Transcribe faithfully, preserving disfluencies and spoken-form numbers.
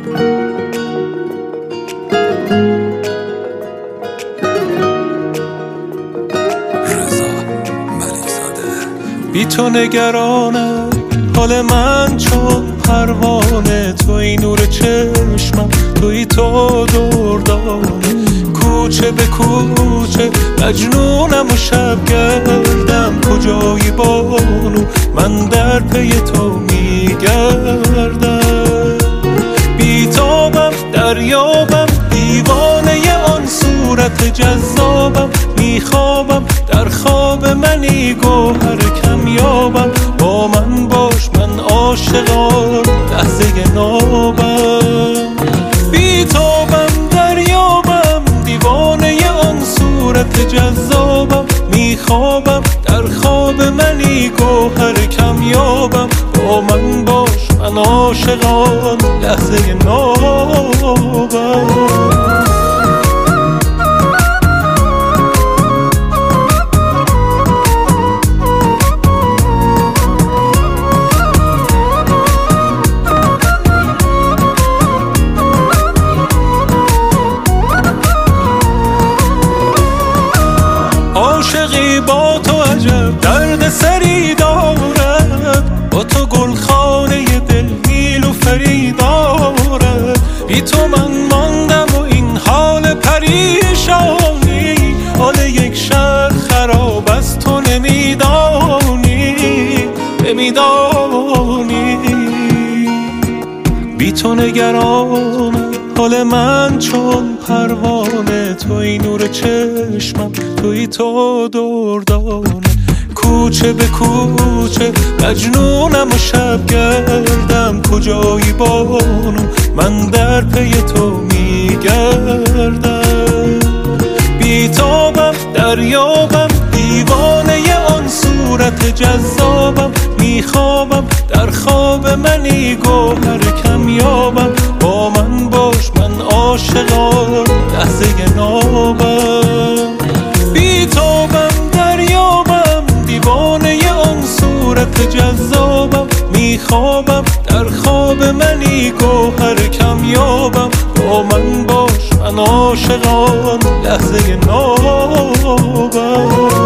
بی تو نگرانم حال من چون پروانه، توی نور چشمم، توی تو دردانه. کوچه به کوچه مجنونم و شب گردم، کجایی بانو من در پی تو میگردم. بیتابم دریابم دیوانه آن صورت جذابم، میخوابم در خواب منی گوهر کمیابم. با من باش من عاشقان لحظه نابم. بیتابم دریابم دیوانه آن صورت جذابم، میخوابم در خواب منی گوهر کمیابم. با من باش من عاشقان لحظه نابم. عاشقی با تو عجب درد سری دارد، با تو گلخانه دل نیل و فری دارد. بی تو من ماندم و این حال پریشانی، حال یک شهر خراب از تو نمیدانی نمیدانی. بی تو نگرانم حال من چون پروانه، توی نور چشمم، توی تو دردانه. کوچه به کوچه مجنونم و شب گردم، کجایی بانو من در پی تو میگردم. بیتابم دریابم دیوانه آن صورت جذابم، میخوابم در خواب منی گوهر کمیابم. با من باش من عاشقان لحظه نابم. بیتابم دریابم دیوانه آن صورت جذابم، میخوابم در خواب منی گوهر کمیابم. با من باش من عاشقان لحظه نابم.